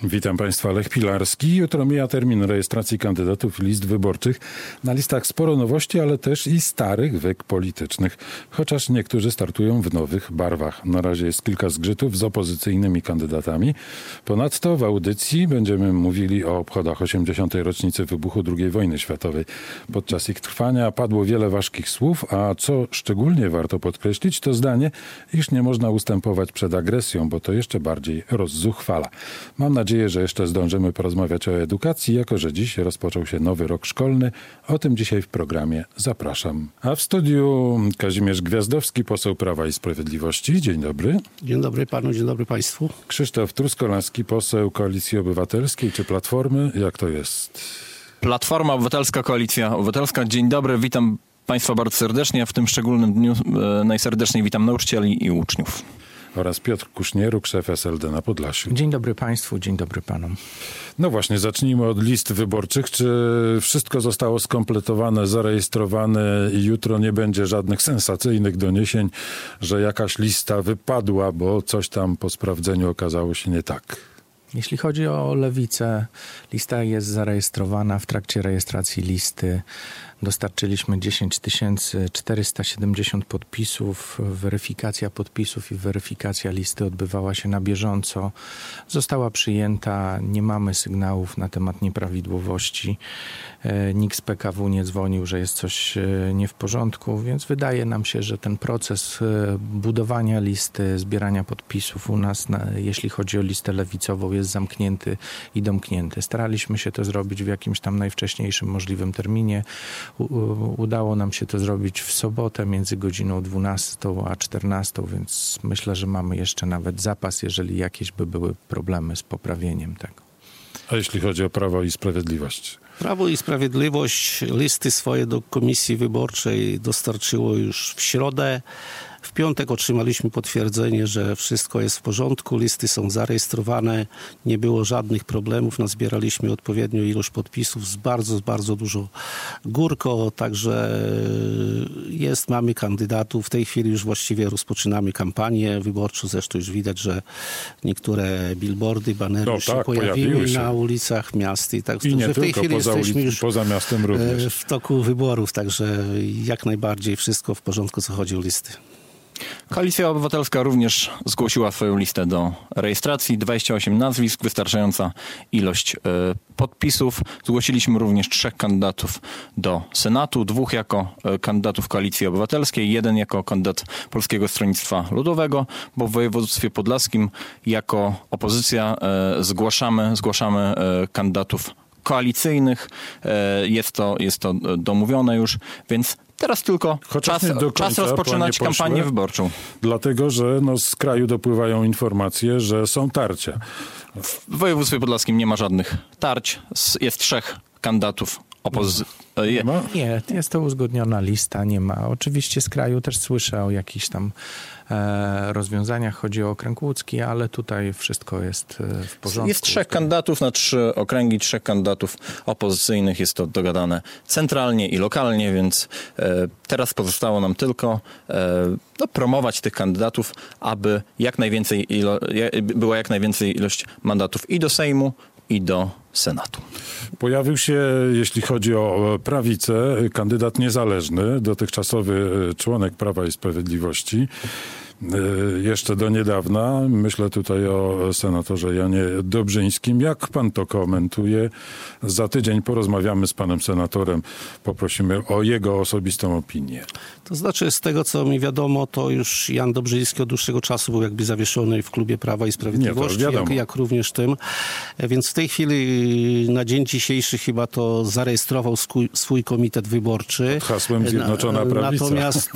Witam Państwa, Lech Pilarski. Jutro mija termin rejestracji kandydatów list wyborczych. Na listach sporo nowości, ale też i starych wyk politycznych. Chociaż niektórzy startują w nowych barwach. Na razie jest kilka zgrzytów z opozycyjnymi kandydatami. Ponadto w audycji będziemy mówili o obchodach 80. rocznicy wybuchu II wojny światowej. Podczas ich trwania padło wiele ważkich słów, a co szczególnie warto podkreślić, to zdanie, iż nie można ustępować przed agresją, bo to jeszcze bardziej rozzuchwala. Mam nadzieję, że jeszcze zdążymy porozmawiać o edukacji, jako że dziś rozpoczął się nowy rok szkolny. O tym dzisiaj w programie zapraszam. A w studiu Kazimierz Gwiazdowski, poseł Prawa i Sprawiedliwości. Dzień dobry. Dzień dobry panu, dzień dobry państwu. Krzysztof Truskolaski, poseł Koalicji Obywatelskiej czy Platformy. Jak to jest? Platforma Obywatelska, Koalicja Obywatelska. Dzień dobry, witam państwa bardzo serdecznie. W tym szczególnym dniu najserdeczniej witam nauczycieli i uczniów. Oraz Piotr Kusznieruk, szef SLD na Podlasiu. Dzień dobry państwu, dzień dobry panom. No właśnie, zacznijmy od list wyborczych. Czy wszystko zostało skompletowane, zarejestrowane i jutro nie będzie żadnych sensacyjnych doniesień, że jakaś lista wypadła, bo coś tam po sprawdzeniu okazało się nie tak? Jeśli chodzi o Lewicę, lista jest zarejestrowana. W trakcie rejestracji listy dostarczyliśmy 10 470 podpisów. Weryfikacja podpisów i weryfikacja listy odbywała się na bieżąco. Została przyjęta. Nie mamy sygnałów na temat nieprawidłowości. Nikt z PKW nie dzwonił, że jest coś nie w porządku, więc wydaje nam się, że ten proces budowania listy, zbierania podpisów u nas, jeśli chodzi o listę lewicową, jest zamknięty i domknięty. Staraliśmy się to zrobić w jakimś tam najwcześniejszym możliwym terminie. Udało nam się to zrobić w sobotę między godziną 12 a 14, więc myślę, że mamy jeszcze nawet zapas, jeżeli jakieś by były problemy z poprawieniem tego. A jeśli chodzi o Prawo i Sprawiedliwość? Prawo i Sprawiedliwość listy swoje do Komisji Wyborczej dostarczyło już w środę. W piątek otrzymaliśmy potwierdzenie, że wszystko jest w porządku, listy są zarejestrowane, nie było żadnych problemów, nazbieraliśmy odpowiednią ilość podpisów z bardzo dużo górką, także mamy kandydatów. W tej chwili już właściwie rozpoczynamy kampanię wyborczą, zresztą już widać, że niektóre billboardy, banery się pojawiły na ulicach miast. I nie w tej chwili jesteśmy już poza miastem również w toku wyborów, także jak najbardziej wszystko w porządku, co chodzi o listy. Koalicja Obywatelska również zgłosiła swoją listę do rejestracji. 28 nazwisk, wystarczająca ilość podpisów. Zgłosiliśmy również 3 kandydatów do Senatu, 2 jako kandydatów Koalicji Obywatelskiej, 1 jako kandydat Polskiego Stronnictwa Ludowego, bo w województwie podlaskim jako opozycja zgłaszamy kandydatów koalicyjnych. Jest to domówione już, więc teraz tylko czas rozpoczynać kampanię wyborczą. Dlatego, że z kraju dopływają informacje, że są tarcia. W województwie podlaskim nie ma żadnych tarć. Jest 3 kandydatów opozycji. Nie, jest to uzgodniona lista, nie ma. Oczywiście z kraju też słyszę o jakichś tam rozwiązaniach. Chodzi o okręg łódzki, ale tutaj wszystko jest w porządku. Jest 3 kandydatów na 3 okręgi, 3 kandydatów opozycyjnych. Jest to dogadane centralnie i lokalnie, więc teraz pozostało nam tylko promować tych kandydatów, aby była jak najwięcej ilość mandatów i do Sejmu, i do Senatu. Pojawił się, jeśli chodzi o prawicę, kandydat niezależny, dotychczasowy członek Prawa i Sprawiedliwości. Jeszcze do niedawna, myślę tutaj o senatorze Janie Dobrzyńskim. Jak pan to komentuje? Za tydzień porozmawiamy z panem senatorem, poprosimy o jego osobistą opinię. To znaczy, z tego co mi wiadomo, to już Jan Dobrzyński od dłuższego czasu był jakby zawieszony w klubie Prawa i Sprawiedliwości, jak również tym. Więc w tej chwili, na dzień dzisiejszy chyba to zarejestrował swój komitet wyborczy. Pod hasłem Zjednoczona Prawica. Natomiast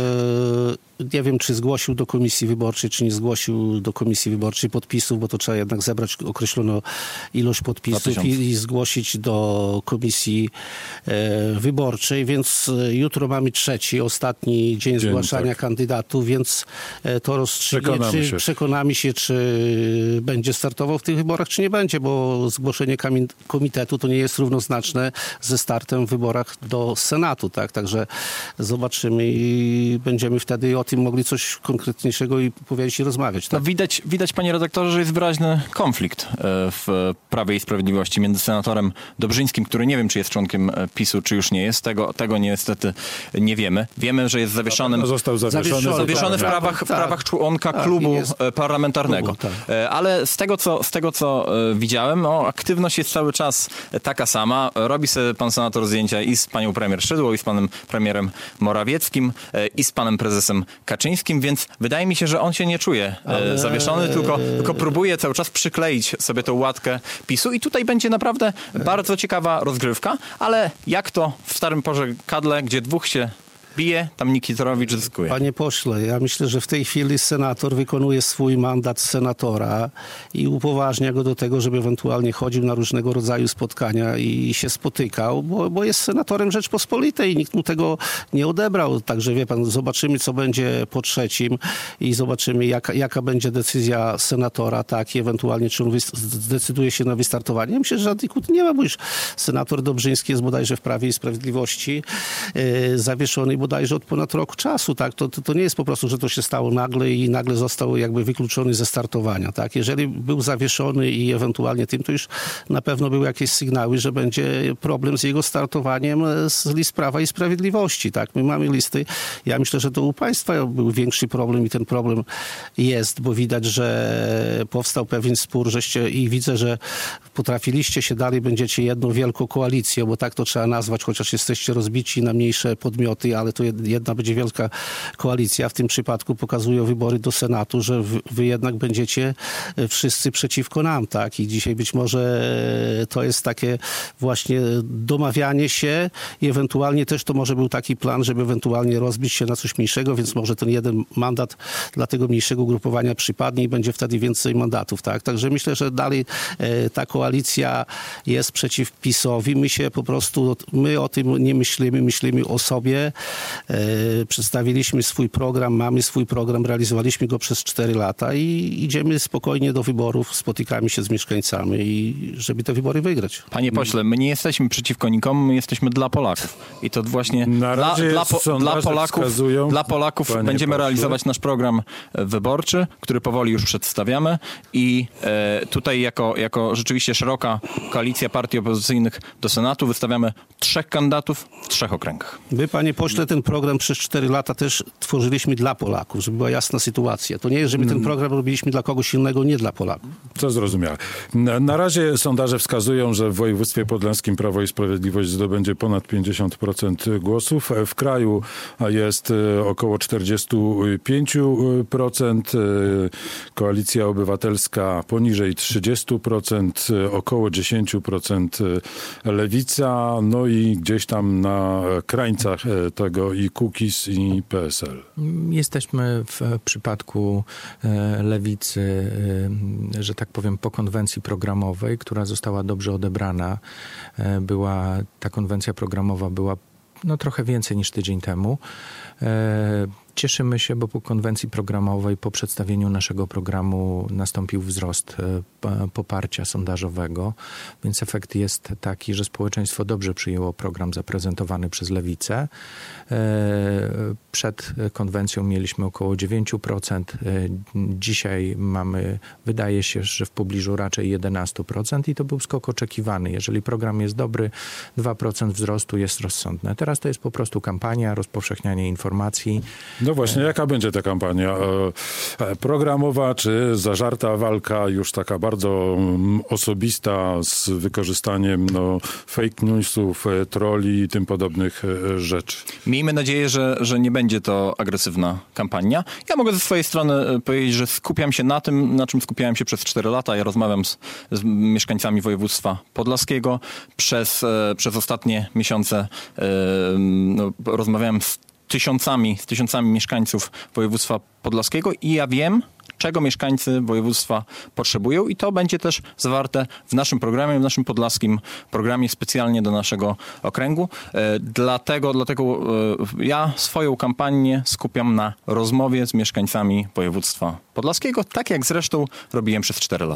nie wiem, czy zgłosił do Komisji Wyborczej, czy nie zgłosił do Komisji Wyborczej podpisów, bo to trzeba jednak zebrać określoną ilość podpisów i zgłosić do Komisji Wyborczej, więc jutro mamy ostatni dzień zgłaszania kandydatów, więc to rozstrzygnie, przekonamy się, czy będzie startował w tych wyborach, czy nie będzie, bo zgłoszenie komitetu to nie jest równoznaczne ze startem w wyborach do Senatu, tak? Także zobaczymy i będziemy wtedy o o tym mogli coś konkretniejszego i powiedzieć i rozmawiać. Tak? No widać, panie redaktorze, że jest wyraźny konflikt w Prawie i Sprawiedliwości między senatorem Dobrzyńskim, który nie wiem, czy jest członkiem PiS-u, czy już nie jest. Tego niestety nie wiemy. Wiemy, że jest zawieszonym. Został zawieszony W prawach członka klubu parlamentarnego. Tak. Ale z tego, co widziałem, aktywność jest cały czas taka sama. Robi sobie pan senator zdjęcia i z panią premier Szydło, i z panem premierem Morawieckim, i z panem prezesem Kaczyńskim, więc wydaje mi się, że on się nie czuje zawieszony, tylko próbuje cały czas przykleić sobie tą łatkę PiS-u i tutaj będzie naprawdę bardzo ciekawa rozgrywka, ale jak to w starym pożekadle, gdzie dwóch się bije, tam Nikitorowicz zyskuje. Panie pośle, ja myślę, że w tej chwili senator wykonuje swój mandat senatora i upoważnia go do tego, żeby ewentualnie chodził na różnego rodzaju spotkania i się spotykał, bo jest senatorem Rzeczpospolitej i nikt mu tego nie odebrał. Także wie pan, zobaczymy, co będzie po trzecim i zobaczymy, jaka będzie decyzja senatora, tak, i ewentualnie czy on zdecyduje się na wystartowanie. Ja myślę, że żadnych kłótni nie ma, bo już senator Dobrzyński jest bodajże w Prawie i Sprawiedliwości zawieszony bodajże od ponad roku czasu, tak? To nie jest po prostu, że to się stało nagle i nagle został jakby wykluczony ze startowania, tak? Jeżeli był zawieszony i ewentualnie tym, to już na pewno były jakieś sygnały, że będzie problem z jego startowaniem z list Prawa i Sprawiedliwości, tak? My mamy listy. Ja myślę, że to u państwa był większy problem i ten problem jest, bo widać, że powstał pewien spór, i widzę, że potrafiliście się dalej, będziecie jedną wielką koalicją, bo tak to trzeba nazwać, chociaż jesteście rozbici na mniejsze podmioty, ale to jedna będzie wielka koalicja. W tym przypadku pokazują wybory do Senatu, że wy jednak będziecie wszyscy przeciwko nam, tak? I dzisiaj być może to jest takie właśnie domawianie się i ewentualnie też to może był taki plan, żeby ewentualnie rozbić się na coś mniejszego, więc może ten jeden mandat dla tego mniejszego ugrupowania przypadnie i będzie wtedy więcej mandatów, tak? Także myślę, że dalej ta koalicja jest przeciw PiS-owi. My o tym nie myślimy, myślimy o sobie. Przedstawiliśmy swój program, mamy swój program, realizowaliśmy go przez 4 lata i idziemy spokojnie do wyborów, spotykamy się z mieszkańcami i żeby te wybory wygrać. Panie pośle, my nie jesteśmy przeciwko nikomu, my jesteśmy dla Polaków. I to właśnie dla Polaków będziemy realizować nasz program wyborczy, który powoli już przedstawiamy i tutaj jako rzeczywiście szeroka koalicja partii opozycyjnych do Senatu wystawiamy 3 kandydatów w 3 okręgach. My, panie pośle, ten program przez 4 lata też tworzyliśmy dla Polaków, żeby była jasna sytuacja. To nie jest, że my ten program robiliśmy dla kogoś innego, nie dla Polaków. To zrozumiałe. Na razie sondaże wskazują, że w województwie podlaskim Prawo i Sprawiedliwość zdobędzie ponad 50% głosów. W kraju jest około 45%. Koalicja Obywatelska poniżej 30%, około 10% Lewica, no i gdzieś tam na krańcach tego i Kukiz, i PSL. Jesteśmy w przypadku Lewicy, że tak powiem, po konwencji programowej, która została dobrze odebrana. Ta konwencja programowa była trochę więcej niż tydzień temu. Cieszymy się, bo po konwencji programowej, po przedstawieniu naszego programu nastąpił wzrost poparcia sondażowego, więc efekt jest taki, że społeczeństwo dobrze przyjęło program zaprezentowany przez Lewicę. Przed konwencją mieliśmy około 9%. Dzisiaj wydaje się, że w pobliżu raczej 11% i to był skok oczekiwany. Jeżeli program jest dobry, 2% wzrostu jest rozsądne. Teraz to jest po prostu kampania, rozpowszechnianie informacji. No właśnie, jaka będzie ta kampania? Programowa czy zażarta walka, już taka bardzo osobista, z wykorzystaniem fake newsów, trolli i tym podobnych rzeczy? Miejmy nadzieję, że nie będzie to agresywna kampania. Ja mogę ze swojej strony powiedzieć, że skupiam się na tym, na czym skupiałem się przez 4 lata. Ja rozmawiam z mieszkańcami województwa podlaskiego. Przez ostatnie miesiące rozmawiałem z tysiącami mieszkańców województwa podlaskiego i ja wiem, czego mieszkańcy województwa potrzebują i to będzie też zawarte w naszym programie, w naszym podlaskim programie specjalnie do naszego okręgu. Dlatego ja swoją kampanię skupiam na rozmowie z mieszkańcami województwa podlaskiego, tak jak zresztą robiłem przez 4 lata.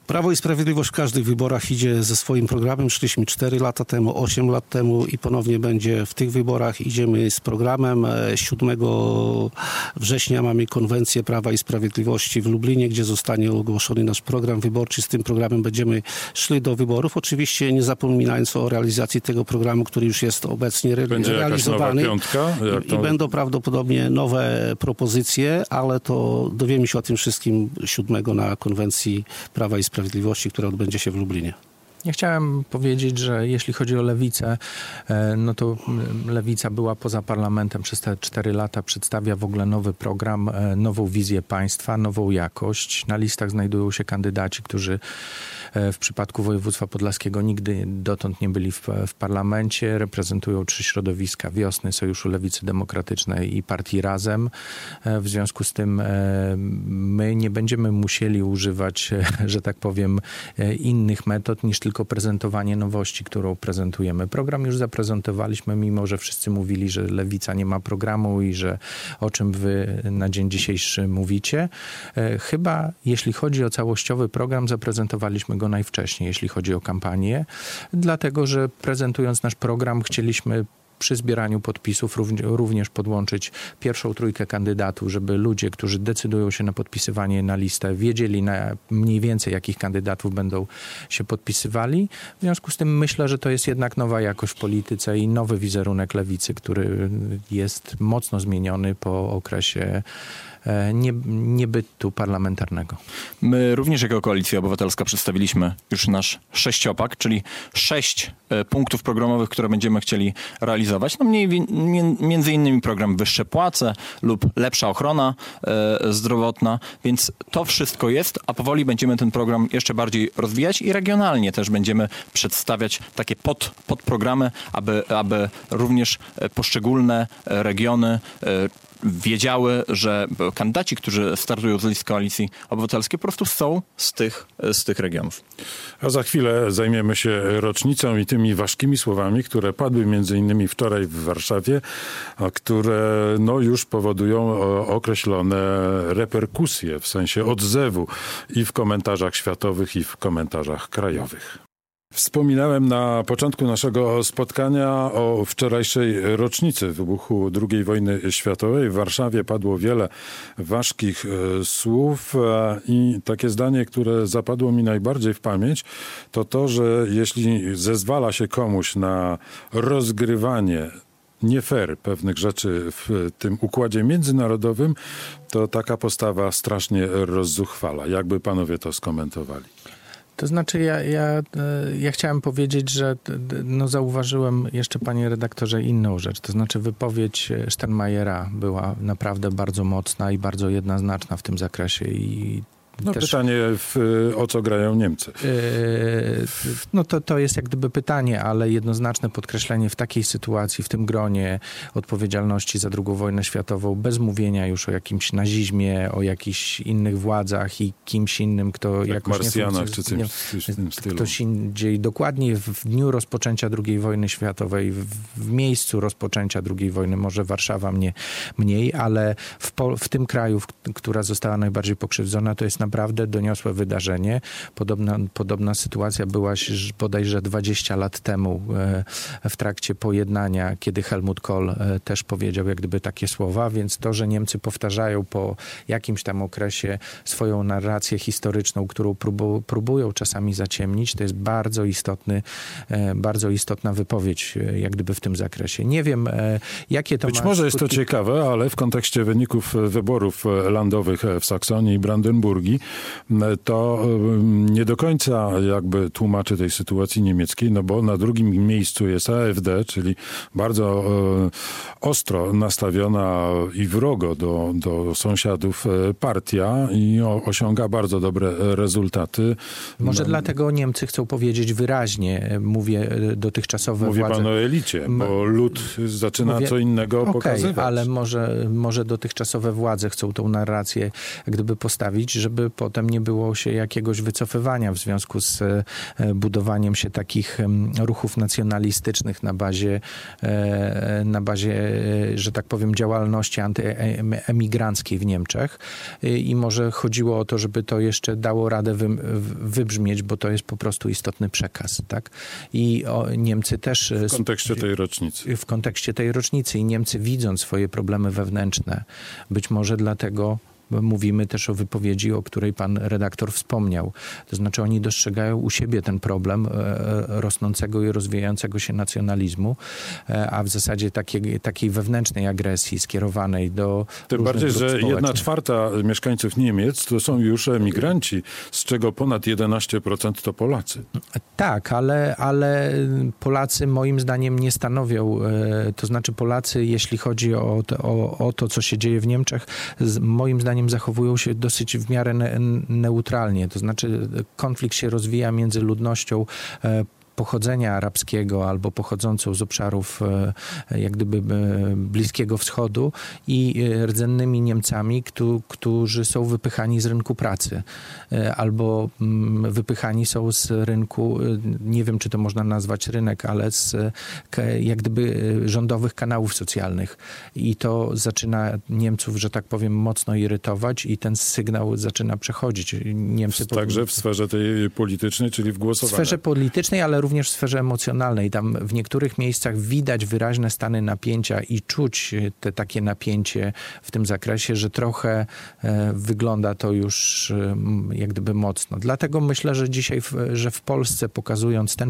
Prawo i Sprawiedliwość w każdych wyborach idzie ze swoim programem. Szliśmy 4 lata temu, 8 lat temu i ponownie będzie w tych wyborach. Idziemy z programem. 7 września mamy konwencję Prawa i Sprawiedliwości w Lublinie, gdzie zostanie ogłoszony nasz program wyborczy. Z tym programem będziemy szli do wyborów. Oczywiście nie zapominając o realizacji tego programu, który już jest obecnie realizowany. I będą prawdopodobnie nowe propozycje, ale to dowiemy się o tym wszystkim 7 na konwencji Prawa i Sprawiedliwości, która odbędzie się w Lublinie. Ja chciałem powiedzieć, że jeśli chodzi o lewicę, no to lewica była poza parlamentem przez te 4 lata, przedstawia w ogóle nowy program, nową wizję państwa, nową jakość. Na listach znajdują się kandydaci, którzy w przypadku województwa podlaskiego nigdy dotąd nie byli w parlamencie. Reprezentują 3 środowiska: Wiosny, Sojuszu Lewicy Demokratycznej i Partii Razem. W związku z tym my nie będziemy musieli używać, że tak powiem, innych metod niż tylko prezentowanie nowości, którą prezentujemy. Program już zaprezentowaliśmy, mimo że wszyscy mówili, że lewica nie ma programu i że o czym wy na dzień dzisiejszy mówicie. Chyba jeśli chodzi o całościowy program, zaprezentowaliśmy go najwcześniej, jeśli chodzi o kampanię, dlatego że prezentując nasz program chcieliśmy przy zbieraniu podpisów również podłączyć pierwszą 3 kandydatów, żeby ludzie, którzy decydują się na podpisywanie na listę, wiedzieli mniej więcej, jakich kandydatów będą się podpisywali. W związku z tym myślę, że to jest jednak nowa jakość w polityce i nowy wizerunek lewicy, który jest mocno zmieniony po okresie niebytu parlamentarnego. My również jako Koalicja Obywatelska przedstawiliśmy już nasz 6-pak, czyli 6 punktów programowych, które będziemy chcieli realizować. No między innymi program Wyższe Płace lub lepsza ochrona zdrowotna, więc to wszystko jest, a powoli będziemy ten program jeszcze bardziej rozwijać i regionalnie też będziemy przedstawiać takie podprogramy, aby również poszczególne regiony wiedziały, że kandydaci, którzy startują z list Koalicji Obywatelskiej, po prostu są z tych regionów. A za chwilę zajmiemy się rocznicą i tymi ważkimi słowami, które padły między innymi wczoraj w Warszawie, a które już powodują określone reperkusje, w sensie odzewu i w komentarzach światowych, i w komentarzach krajowych. Wspominałem na początku naszego spotkania o wczorajszej rocznicy wybuchu II wojny światowej. W Warszawie padło wiele ważkich słów i takie zdanie, które zapadło mi najbardziej w pamięć, to to, że jeśli zezwala się komuś na rozgrywanie nie fair pewnych rzeczy w tym układzie międzynarodowym, to taka postawa strasznie rozzuchwala. Jakby panowie to skomentowali? To znaczy ja chciałem powiedzieć, że zauważyłem jeszcze, panie redaktorze, inną rzecz. To znaczy wypowiedź Steinmeiera była naprawdę bardzo mocna i bardzo jednoznaczna w tym zakresie i też pytanie, o co grają Niemcy? To jest jak gdyby pytanie, ale jednoznaczne podkreślenie w takiej sytuacji, w tym gronie odpowiedzialności za II wojnę światową, bez mówienia już o jakimś nazizmie, o jakichś innych władzach i kimś innym, kto jakoś Marsjanach czy czymś w tym stylu. Ktoś indziej. Dokładnie w dniu rozpoczęcia II wojny światowej, w miejscu rozpoczęcia II wojny, może Warszawa mniej, ale w tym kraju, która została najbardziej pokrzywdzona, to jest naprawdę doniosłe wydarzenie. Podobna sytuacja była bodajże 20 lat temu w trakcie pojednania, kiedy Helmut Kohl też powiedział jak gdyby takie słowa, więc to, że Niemcy powtarzają po jakimś tam okresie swoją narrację historyczną, którą próbują czasami zaciemnić, to jest bardzo istotna wypowiedź jak gdyby w tym zakresie. Nie wiem, jakie to Być może jest to ciekawe, ale w kontekście wyników wyborów landowych w Saksonii i Brandenburgii to nie do końca jakby tłumaczy tej sytuacji niemieckiej, bo na drugim miejscu jest AfD, czyli bardzo ostro nastawiona i wrogo do sąsiadów partia i osiąga bardzo dobre rezultaty. Może dlatego Niemcy chcą powiedzieć wyraźnie, mówię dotychczasowe Mówi władze. pan o elicie, bo lud zaczyna co innego pokazywać. Ale może dotychczasowe władze chcą tą narrację jak gdyby postawić, żeby żeby potem nie było się jakiegoś wycofywania w związku z budowaniem się takich ruchów nacjonalistycznych na bazie, że tak powiem, działalności antyemigranckiej w Niemczech. I może chodziło o to, żeby to jeszcze dało radę wybrzmieć, bo to jest po prostu istotny przekaz, tak? I Niemcy też... W kontekście tej rocznicy. W kontekście tej rocznicy i Niemcy, widząc swoje problemy wewnętrzne, być może dlatego mówimy też o wypowiedzi, o której pan redaktor wspomniał. To znaczy oni dostrzegają u siebie ten problem rosnącego i rozwijającego się nacjonalizmu, a w zasadzie takiej wewnętrznej agresji skierowanej do tym bardziej, że społecznych. 1/4 mieszkańców Niemiec to są już emigranci, z czego ponad 11% to Polacy. Tak, ale Polacy moim zdaniem nie stanowią, to znaczy Polacy, jeśli chodzi o to, co się dzieje w Niemczech, moim zdaniem zachowują się dosyć w miarę neutralnie. To znaczy konflikt się rozwija między ludnością pochodzenia arabskiego albo pochodzącą z obszarów jak gdyby Bliskiego Wschodu i rdzennymi Niemcami, którzy są wypychani z rynku pracy albo wypychani są z rynku, nie wiem, czy to można nazwać rynek, ale z jak gdyby rządowych kanałów socjalnych. I to zaczyna Niemców, że tak powiem, mocno irytować i ten sygnał zaczyna przechodzić. Także w sferze tej politycznej, czyli w głosowaniu. W sferze politycznej, ale również w sferze emocjonalnej. Tam w niektórych miejscach widać wyraźne stany napięcia i czuć te takie napięcie w tym zakresie, że trochę wygląda to już jak gdyby mocno. Dlatego myślę, że dzisiaj, że w Polsce, pokazując ten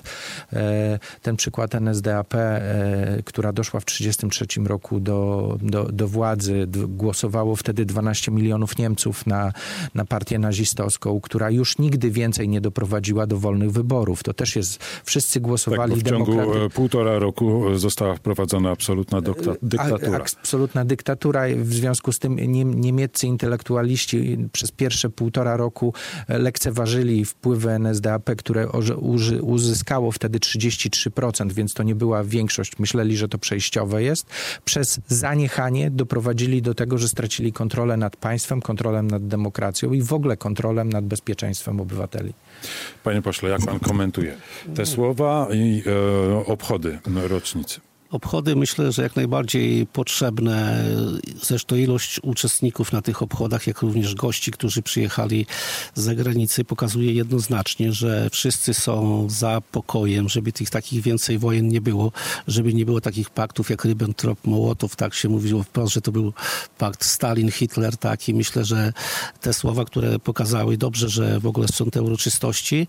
przykład NSDAP, która doszła w 1933 roku do władzy, głosowało wtedy 12 milionów Niemców na partię nazistowską, która już nigdy więcej nie doprowadziła do wolnych wyborów. To też jest, wszyscy głosowali... Tak, w ciągu 1,5 roku została wprowadzona absolutna dyktatura. Absolutna dyktatura. W związku z tym niemieccy intelektualiści przez pierwsze 1,5 roku lekceważyli wpływy NSDAP, które uzyskało wtedy 33%, więc to nie była większość. Myśleli, że to przejściowe jest. Przez zaniechanie doprowadzili do tego, że stracili kontrolę nad państwem, kontrolę nad demokracją i w ogóle kontrolę nad bezpieczeństwem obywateli. Panie pośle, jak pan komentuje te słowa i obchody rocznicy? Obchody myślę, że jak najbardziej potrzebne. Zresztą ilość uczestników na tych obchodach, jak również gości, którzy przyjechali z zagranicy, pokazuje jednoznacznie, że wszyscy są za pokojem, żeby tych takich więcej wojen nie było, żeby nie było takich paktów jak Ribbentrop-Mołotow, tak się mówiło wprost, że to był pakt Stalin-Hitler, tak, i myślę, że te słowa, które pokazały dobrze, że w ogóle są te uroczystości,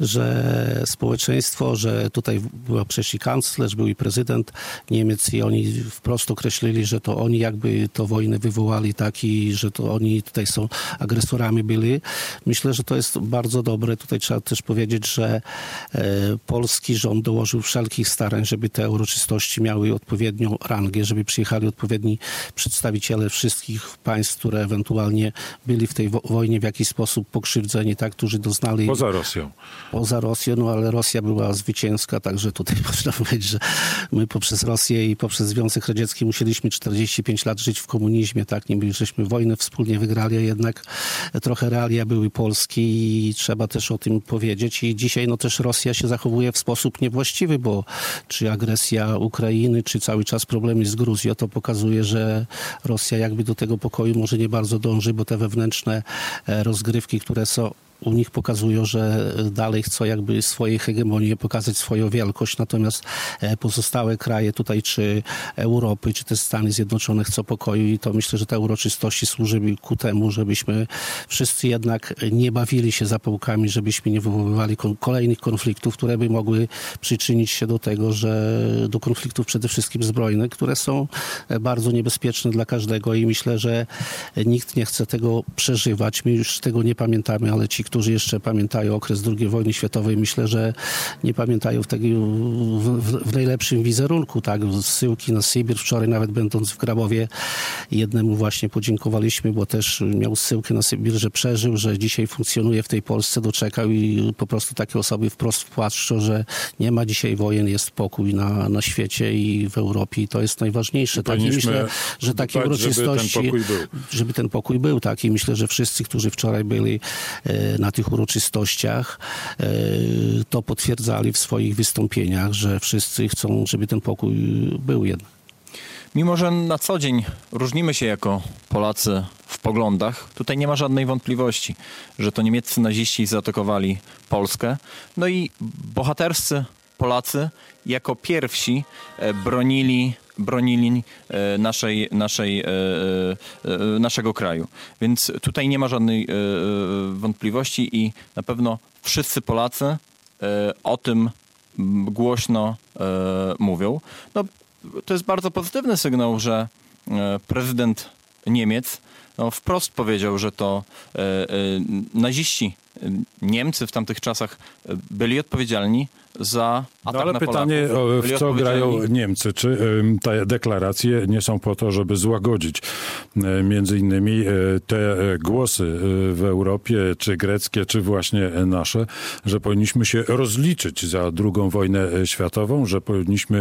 że społeczeństwo, że tutaj była przecież i kanclerz, był i prezydent Niemiec i oni wprost określili, że to oni jakby to wojnę wywołali, tak, i że to oni tutaj są agresorami byli. Myślę, że to jest bardzo dobre. Tutaj trzeba też powiedzieć, że polski rząd dołożył wszelkich starań, żeby te uroczystości miały odpowiednią rangę, żeby przyjechali odpowiedni przedstawiciele wszystkich państw, które ewentualnie byli w tej wojnie w jakiś sposób pokrzywdzeni, tak, którzy doznali... Poza Rosją. Poza Rosją, no ale Rosja była zwycięska, także tutaj można powiedzieć, że my poprzez Rosję i poprzez Związek Radziecki musieliśmy 45 lat żyć w komunizmie, tak, nie żeśmy wojnę wspólnie wygrali, a jednak trochę realia były Polski i trzeba też o tym powiedzieć. I dzisiaj no też Rosja się zachowuje w sposób niewłaściwy, bo czy agresja Ukrainy, czy cały czas problemy z Gruzją, to pokazuje, że Rosja jakby do tego pokoju może nie bardzo dąży, bo te wewnętrzne rozgrywki, które są u nich, pokazują, że dalej chcą jakby swojej hegemonii, pokazać swoją wielkość, natomiast pozostałe kraje tutaj, czy Europy, czy te Stany Zjednoczone chcą pokoju i to myślę, że te uroczystości służyły ku temu, żebyśmy wszyscy jednak nie bawili się zapałkami, żebyśmy nie wywoływali kolejnych konfliktów, które by mogły przyczynić się do tego, że do konfliktów przede wszystkim zbrojnych, które są bardzo niebezpieczne dla każdego i myślę, że nikt nie chce tego przeżywać. My już tego nie pamiętamy, ale ci, którzy jeszcze pamiętają okres II wojny światowej, myślę, że nie pamiętają w najlepszym wizerunku, tak? Zsyłki na Sybir. Wczoraj nawet będąc w Grabowie jednemu właśnie podziękowaliśmy, bo też miał zsyłkę na Sybir, że przeżył, że dzisiaj funkcjonuje w tej Polsce, doczekał i po prostu takie osoby wprost płaczą, że nie ma dzisiaj wojen, jest pokój na świecie i w Europie i to jest najważniejsze. Tak? I myślę, że takie uroczystości, żeby ten pokój był, tak? I myślę, że wszyscy, którzy wczoraj byli na tych uroczystościach, to potwierdzali w swoich wystąpieniach, że wszyscy chcą, żeby ten pokój był jednak. Mimo że na co dzień różnimy się jako Polacy w poglądach, tutaj nie ma żadnej wątpliwości, że to niemieccy naziści zaatakowali Polskę. No i bohaterscy Polacy jako pierwsi bronili naszego kraju. Więc tutaj nie ma żadnej wątpliwości i na pewno wszyscy Polacy o tym głośno mówią. No, to jest bardzo pozytywny sygnał, że prezydent Niemiec wprost powiedział, że to naziści, Niemcy w tamtych czasach byli odpowiedzialni za atak ale na pytanie, Polaków. w co grają Niemcy? Czy te deklaracje nie są po to, żeby złagodzić między innymi te głosy w Europie, czy greckie, czy właśnie nasze, że powinniśmy się rozliczyć za II wojnę światową, że powinniśmy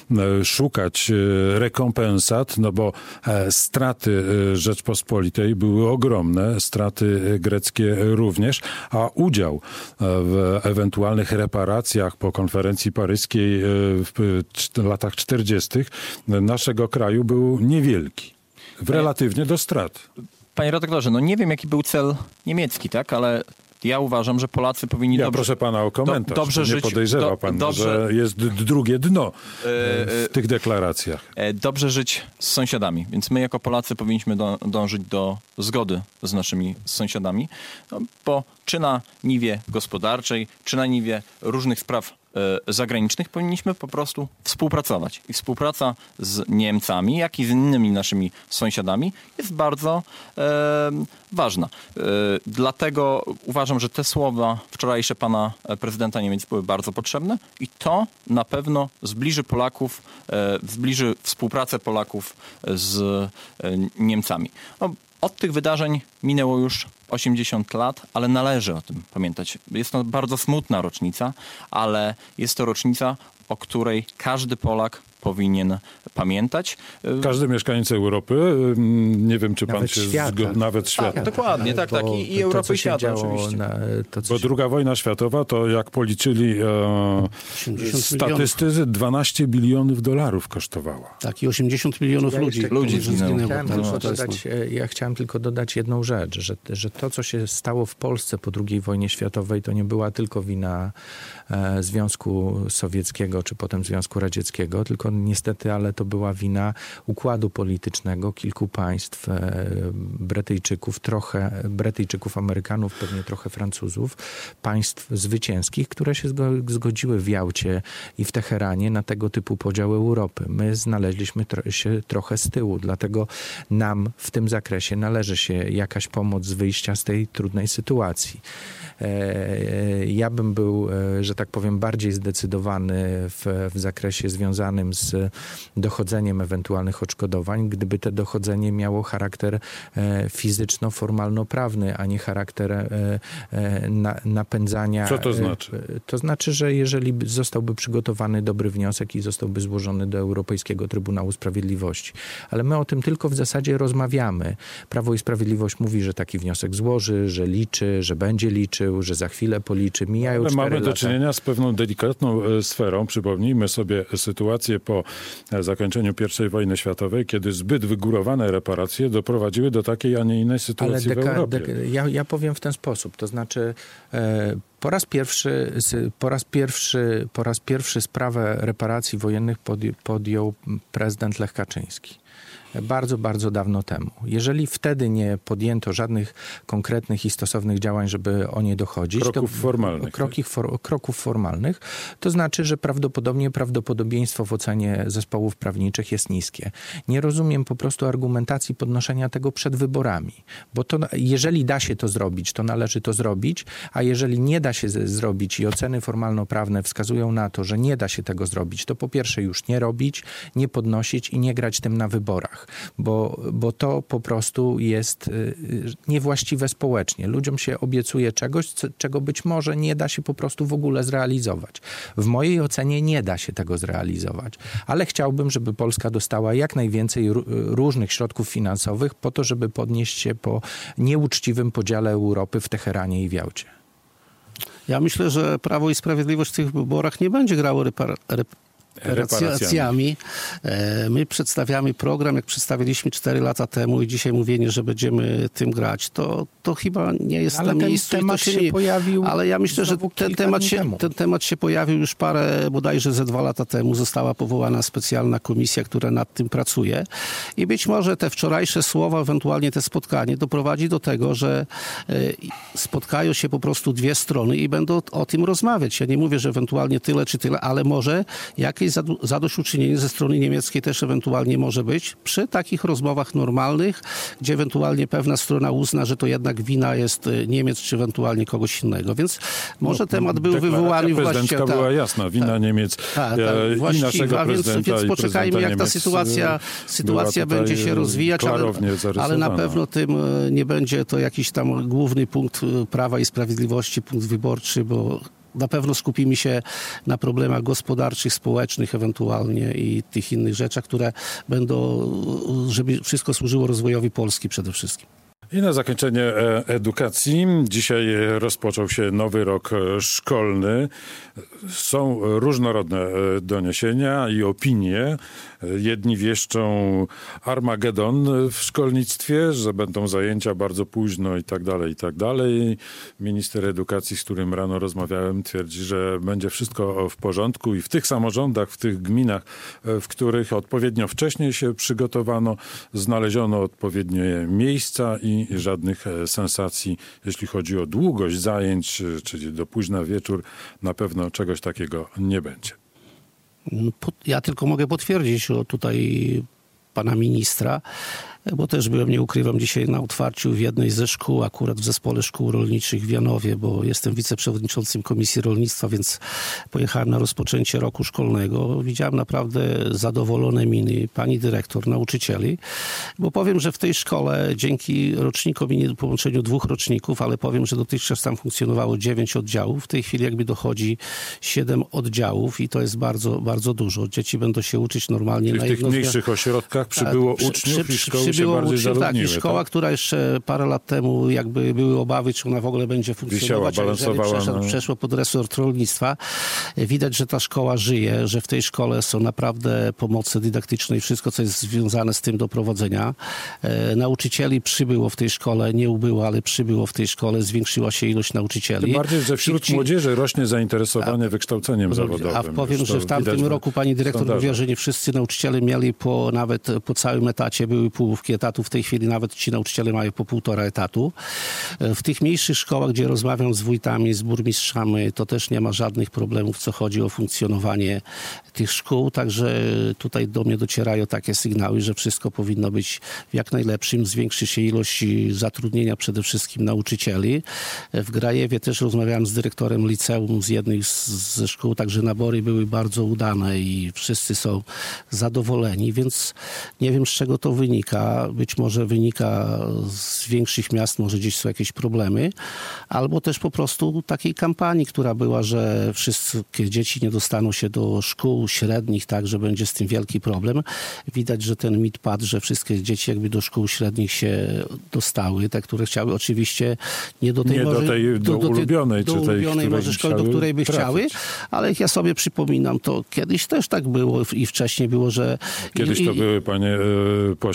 szukać rekompensat, no bo straty Rzeczpospolitej były ogromne, straty greckie również, a udział w ewentualnych reparacjach po konferencji paryskiej w latach 40. naszego kraju był niewielki, relatywnie do strat. Panie redaktorze, no nie wiem, jaki był cel niemiecki, tak, ale ja uważam, że Polacy powinni proszę pana o komentarz. Dobrze żyć. Nie podejrzewa pan, że jest drugie dno w tych deklaracjach. Dobrze żyć z sąsiadami, więc my jako Polacy powinniśmy dążyć do zgody z naszymi sąsiadami, bo czy na niwie gospodarczej, czy na niwie różnych spraw zagranicznych powinniśmy po prostu współpracować. I współpraca z Niemcami, jak i z innymi naszymi sąsiadami jest bardzo ważna. Dlatego uważam, że te słowa wczorajsze pana prezydenta Niemiec były bardzo potrzebne i to na pewno zbliży Polaków, zbliży współpracę Polaków z Niemcami. No, od tych wydarzeń minęło już 80 lat, ale należy o tym pamiętać. Jest to bardzo smutna rocznica, ale jest to rocznica, o której każdy Polak powinien pamiętać. Każdy mieszkaniec Europy, nie wiem, czy nawet pan się nawet świata. Tak, dokładnie, tak. I Europy i świata oczywiście. Bo II wojna światowa to, jak policzyli statystycy, 12 bilionów dolarów kosztowała. Tak, i 80 milionów ludzi zginęło. Ja chciałem tylko dodać jedną rzecz, że to, co się stało w Polsce po II wojnie światowej, to nie była tylko wina Związku Sowieckiego, czy potem Związku Radzieckiego, tylko niestety, ale to była wina układu politycznego kilku państw, Brytyjczyków, Amerykanów, pewnie trochę Francuzów, państw zwycięskich, które się zgodziły w Jałcie i w Teheranie na tego typu podział Europy. My znaleźliśmy się trochę z tyłu, dlatego nam w tym zakresie należy się jakaś pomoc z wyjścia z tej trudnej sytuacji. Ja bym był, że tak powiem, bardziej zdecydowany w zakresie związanym z dochodzeniem ewentualnych odszkodowań, gdyby to dochodzenie miało charakter fizyczno-formalno-prawny, a nie charakter napędzania. Co to znaczy? To znaczy, że jeżeli zostałby przygotowany dobry wniosek i zostałby złożony do Europejskiego Trybunału Sprawiedliwości. Ale my o tym tylko w zasadzie rozmawiamy. Prawo i Sprawiedliwość mówi, że taki wniosek złoży, że liczy, że będzie liczył, że za chwilę policzy. Mijają 4 lata. Mamy do czynienia z pewną delikatną sferą. Przypomnijmy sobie sytuację po zakończeniu I wojny światowej, kiedy zbyt wygórowane reparacje doprowadziły do takiej, a nie innej sytuacji w Europie. Ja powiem w ten sposób. To znaczy po raz pierwszy sprawę reparacji wojennych podjął prezydent Lech Kaczyński. bardzo, bardzo dawno temu. Jeżeli wtedy nie podjęto żadnych konkretnych i stosownych działań, żeby o nie dochodzić, kroków formalnych, to znaczy, że prawdopodobieństwo w ocenie zespołów prawniczych jest niskie. Nie rozumiem po prostu argumentacji podnoszenia tego przed wyborami, bo to, jeżeli da się to zrobić, to należy to zrobić, a jeżeli nie da się zrobić i oceny formalno-prawne wskazują na to, że nie da się tego zrobić, to po pierwsze już nie robić, nie podnosić i nie grać tym na wyborach, bo to po prostu jest niewłaściwe społecznie. Ludziom się obiecuje czegoś, czego być może nie da się po prostu w ogóle zrealizować. W mojej ocenie nie da się tego zrealizować, ale chciałbym, żeby Polska dostała jak najwięcej różnych środków finansowych po to, żeby podnieść się po nieuczciwym podziale Europy w Teheranie i w Jałcie. Ja myślę, że Prawo i Sprawiedliwość w tych wyborach nie będzie grało reparacjami. My przedstawiamy program, jak przedstawiliśmy 4 lata temu i dzisiaj mówienie, że będziemy tym grać, to chyba nie jest na miejscu. Ale ten temat się pojawił. Ale ja myślę, że ten temat się pojawił już bodajże ze 2 lata temu. Została powołana specjalna komisja, która nad tym pracuje i być może te wczorajsze słowa, ewentualnie te spotkanie doprowadzi do tego, że spotkają się po prostu dwie strony i będą o tym rozmawiać. Ja nie mówię, że ewentualnie tyle czy tyle, ale może jakieś zadośćuczynienie ze strony niemieckiej też ewentualnie może być przy takich rozmowach normalnych, gdzie ewentualnie pewna strona uzna, że to jednak wina jest Niemiec, czy ewentualnie kogoś innego. Więc może temat był wywołany właśnie... Prezydentka była jasna, wina Niemiec i naszego prezydenta. Więc poczekajmy, jak ta sytuacja będzie się rozwijać, ale na pewno tym nie będzie to jakiś tam główny punkt Prawa i Sprawiedliwości, punkt wyborczy, bo na pewno skupimy się na problemach gospodarczych, społecznych ewentualnie i tych innych rzeczach, które będą, żeby wszystko służyło rozwojowi Polski przede wszystkim. I na zakończenie edukacji. Dzisiaj rozpoczął się nowy rok szkolny. Są różnorodne doniesienia i opinie. Jedni wieszczą Armagedon w szkolnictwie, że będą zajęcia bardzo późno i tak dalej, i tak dalej. Minister edukacji, z którym rano rozmawiałem, twierdzi, że będzie wszystko w porządku i w tych samorządach, w tych gminach, w których odpowiednio wcześniej się przygotowano, znaleziono odpowiednie miejsca i żadnych sensacji, jeśli chodzi o długość zajęć, czyli do późna wieczór, na pewno czegoś takiego nie będzie. Ja tylko mogę potwierdzić tutaj pana ministra, bo też byłem, nie ukrywam, dzisiaj na otwarciu w jednej ze szkół, akurat w Zespole Szkół Rolniczych w Janowie, bo jestem wiceprzewodniczącym Komisji Rolnictwa, więc pojechałem na rozpoczęcie roku szkolnego. Widziałem naprawdę zadowolone miny pani dyrektor, nauczycieli, bo powiem, że w tej szkole dzięki rocznikowi, nie połączeniu 2 roczników, ale powiem, że dotychczas tam funkcjonowało 9 oddziałów. W tej chwili jakby dochodzi 7 oddziałów i to jest bardzo, bardzo dużo. Dzieci będą się uczyć normalnie. W tych mniejszych ośrodkach przybyło uczniów i szkoły się bardziej zaludniły. I szkoła, która jeszcze parę lat temu jakby były obawy, czy ona w ogóle będzie funkcjonować, przeszło pod resort rolnictwa. Widać, że ta szkoła żyje, że w tej szkole są naprawdę pomocy dydaktyczne i wszystko, co jest związane z tym do prowadzenia. Nauczycieli przybyło w tej szkole, nie ubyło, ale przybyło w tej szkole, zwiększyła się ilość nauczycieli. Tym bardziej, że wśród młodzieży rośnie zainteresowanie wykształceniem zawodowym. A powiem, że w tamtym roku pani dyrektor mówiła, że nie wszyscy nauczyciele mieli nawet po całym etacie, były półki etatów. W tej chwili nawet ci nauczyciele mają po 1,5 etatu. W tych mniejszych szkołach, gdzie rozmawiam z wójtami, z burmistrzami, to też nie ma żadnych problemów, co chodzi o funkcjonowanie tych szkół. Także tutaj do mnie docierają takie sygnały, że wszystko powinno być w jak najlepszym. Zwiększy się ilość zatrudnienia przede wszystkim nauczycieli. W Grajewie też rozmawiałem z dyrektorem liceum z jednej ze szkół, także nabory były bardzo udane i wszyscy są zadowoleni, więc nie wiem, z czego to wynika. Być może wynika z większych miast, może gdzieś są jakieś problemy, albo też po prostu takiej kampanii, która była, że wszystkie dzieci nie dostaną się do szkół średnich, tak, że będzie z tym wielki problem. Widać, że ten mit padł, że wszystkie dzieci jakby do szkół średnich się dostały, te, które chciały, oczywiście nie do tej ulubionej, do ulubionej może szkoły, do której by chciały, ale jak ja sobie przypominam, to kiedyś też tak było i wcześniej było, że... Kiedyś to były, panie pośle,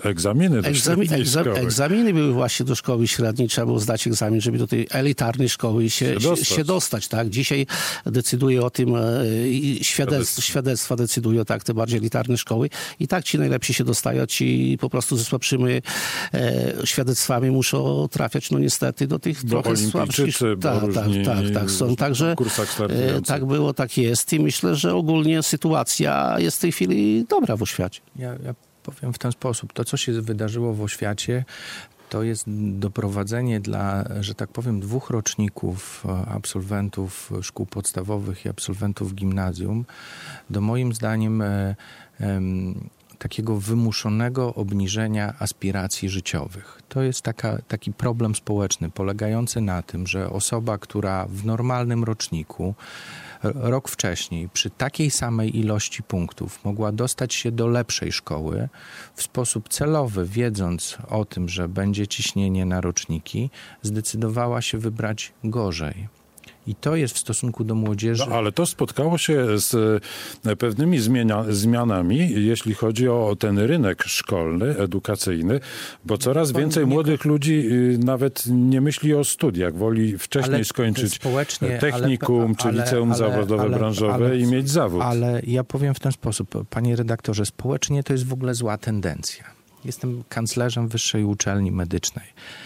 egzaminy do średniej szkoły. Egzaminy były właśnie do szkoły średniej, trzeba było zdać egzamin, żeby do tej elitarnej szkoły się dostać. Tak? Dzisiaj decyduje o tym, świadectwa decydują, tak, te bardziej elitarne szkoły i tak ci najlepsi się dostają, ci po prostu ze słabszymi świadectwami muszą trafiać, no niestety, do tych trochę słabszych. Tak, są. Także tak było, tak jest i myślę, że ogólnie sytuacja jest w tej chwili dobra w oświacie. Ja powiem w ten sposób. To, co się wydarzyło w oświacie, to jest doprowadzenie dla, że tak powiem, 2 roczników absolwentów szkół podstawowych i absolwentów gimnazjum do, moim zdaniem, takiego wymuszonego obniżenia aspiracji życiowych. To jest taki problem społeczny polegający na tym, że osoba, która w normalnym roczniku rok wcześniej przy takiej samej ilości punktów mogła dostać się do lepszej szkoły, w sposób celowy, wiedząc o tym, że będzie ciśnienie na roczniki, zdecydowała się wybrać gorzej. I to jest w stosunku do młodzieży... No, ale to spotkało się z pewnymi zmianami, jeśli chodzi o ten rynek szkolny, edukacyjny, bo coraz więcej młodych ludzi nawet nie myśli o studiach, woli wcześniej skończyć technikum czy liceum zawodowe, branżowe i mieć zawód. Ale ja powiem w ten sposób, panie redaktorze, społecznie to jest w ogóle zła tendencja. Jestem kanclerzem Wyższej Uczelni Medycznej.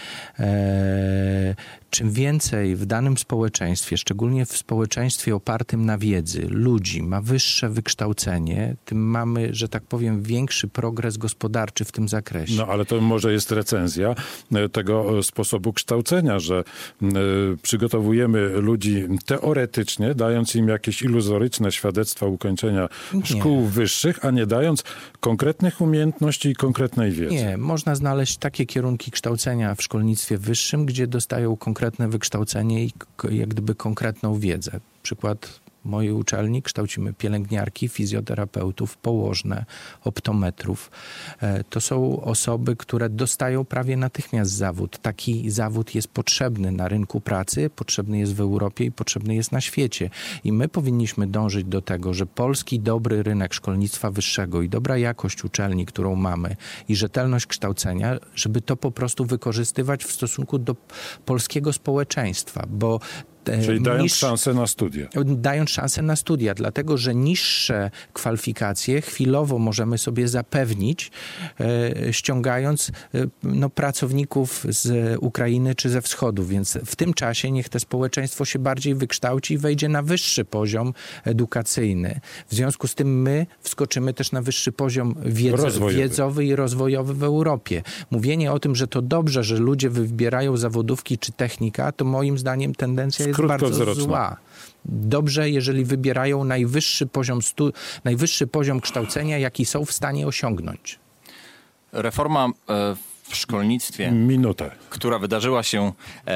Czym więcej w danym społeczeństwie, szczególnie w społeczeństwie opartym na wiedzy, ludzi ma wyższe wykształcenie, tym mamy, że tak powiem, większy progres gospodarczy w tym zakresie. No ale to może jest recenzja tego sposobu kształcenia, że przygotowujemy ludzi teoretycznie, dając im jakieś iluzoryczne świadectwa ukończenia szkół wyższych, a nie dając konkretnych umiejętności i konkretnej wiedzy. Nie, można znaleźć takie kierunki kształcenia w szkolnictwie wyższym, gdzie dostają konkretne wykształcenie i jak gdyby konkretną wiedzę. Przykład mojej uczelni: kształcimy pielęgniarki, fizjoterapeutów, położne, optometrów. To są osoby, które dostają prawie natychmiast zawód. Taki zawód jest potrzebny na rynku pracy, potrzebny jest w Europie i potrzebny jest na świecie. I my powinniśmy dążyć do tego, że polski dobry rynek szkolnictwa wyższego i dobra jakość uczelni, którą mamy, i rzetelność kształcenia, żeby to po prostu wykorzystywać w stosunku do polskiego społeczeństwa, bo czyli dając szansę na studia. Dając szansę na studia, dlatego że niższe kwalifikacje chwilowo możemy sobie zapewnić, ściągając pracowników z Ukrainy czy ze wschodu. Więc w tym czasie niech to społeczeństwo się bardziej wykształci i wejdzie na wyższy poziom edukacyjny. W związku z tym my wskoczymy też na wyższy poziom wiedzowy i rozwojowy w Europie. Mówienie o tym, że to dobrze, że ludzie wybierają zawodówki czy technika, to moim zdaniem tendencja jest bardzo zła. Dobrze, jeżeli wybierają najwyższy poziom kształcenia, jaki są w stanie osiągnąć. Reforma w szkolnictwie, która wydarzyła się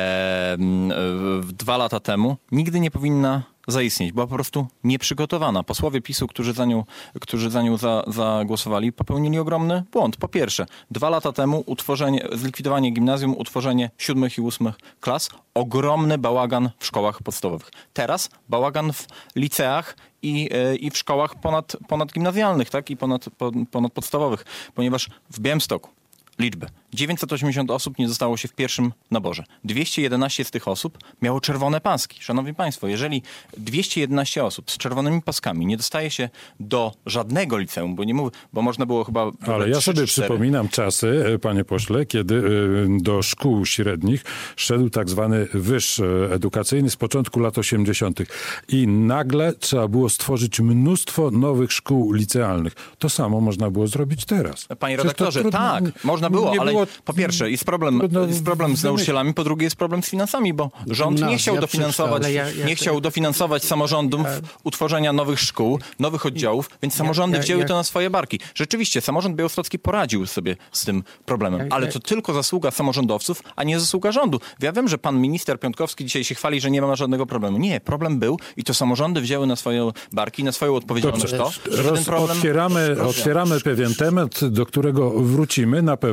2 lata temu, nigdy nie powinna zaistnieć. Była po prostu nieprzygotowana. Posłowie PiS-u, którzy za nią zagłosowali, popełnili ogromny błąd. Po pierwsze, 2 lata temu zlikwidowanie gimnazjum, utworzenie 7. i 8. klas, ogromny bałagan w szkołach podstawowych. Teraz bałagan w liceach i w szkołach ponadgimnazjalnych, tak? I ponadpodstawowych, ponieważ w Białymstoku liczby 980 osób nie dostało się w pierwszym naborze. 211 z tych osób miało czerwone paski. Szanowni Państwo, jeżeli 211 osób z czerwonymi paskami nie dostaje się do żadnego liceum, bo można było chyba... Ale ja sobie przypominam czasy, panie pośle, kiedy do szkół średnich szedł tak zwany wyż edukacyjny z początku lat 80. I nagle trzeba było stworzyć mnóstwo nowych szkół licealnych. To samo można było zrobić teraz. Panie redaktorze, tak, można było, ale po pierwsze jest problem z nauczycielami, po drugie jest problem z finansami, bo rząd nie chciał dofinansować samorządów utworzenia nowych szkół, nowych oddziałów, więc samorządy wzięły to na swoje barki. Rzeczywiście, samorząd białostocki poradził sobie z tym problemem, ale to tylko zasługa samorządowców, a nie zasługa rządu. Ja wiem, że pan minister Piontkowski dzisiaj się chwali, że nie ma żadnego problemu. Nie, problem był i to samorządy wzięły na swoje barki, na swoją odpowiedzialność. Otwieramy pewien temat, do którego wrócimy na pewno.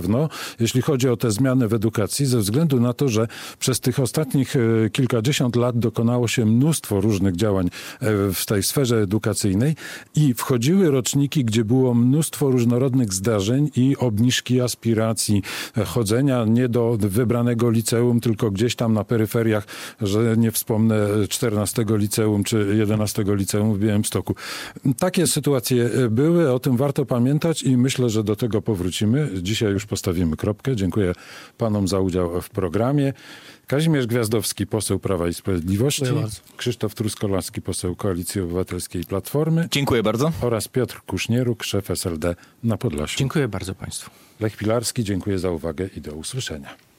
pewno, jeśli chodzi o tę zmianę w edukacji, ze względu na to, że przez tych ostatnich kilkadziesiąt lat dokonało się mnóstwo różnych działań w tej sferze edukacyjnej i wchodziły roczniki, gdzie było mnóstwo różnorodnych zdarzeń i obniżki aspiracji, chodzenia nie do wybranego liceum, tylko gdzieś tam na peryferiach, że nie wspomnę 14 liceum czy 11 liceum w Białymstoku. Takie sytuacje były, o tym warto pamiętać i myślę, że do tego powrócimy. Dzisiaj już postawimy kropkę. Dziękuję panom za udział w programie. Kazimierz Gwiazdowski, poseł Prawa i Sprawiedliwości. Krzysztof Truskolaski, poseł Koalicji Obywatelskiej i Platformy. Dziękuję bardzo. Oraz Piotr Kusznieruk, szef SLD na Podlasiu. Dziękuję bardzo państwu. Lech Pilarski, dziękuję za uwagę i do usłyszenia.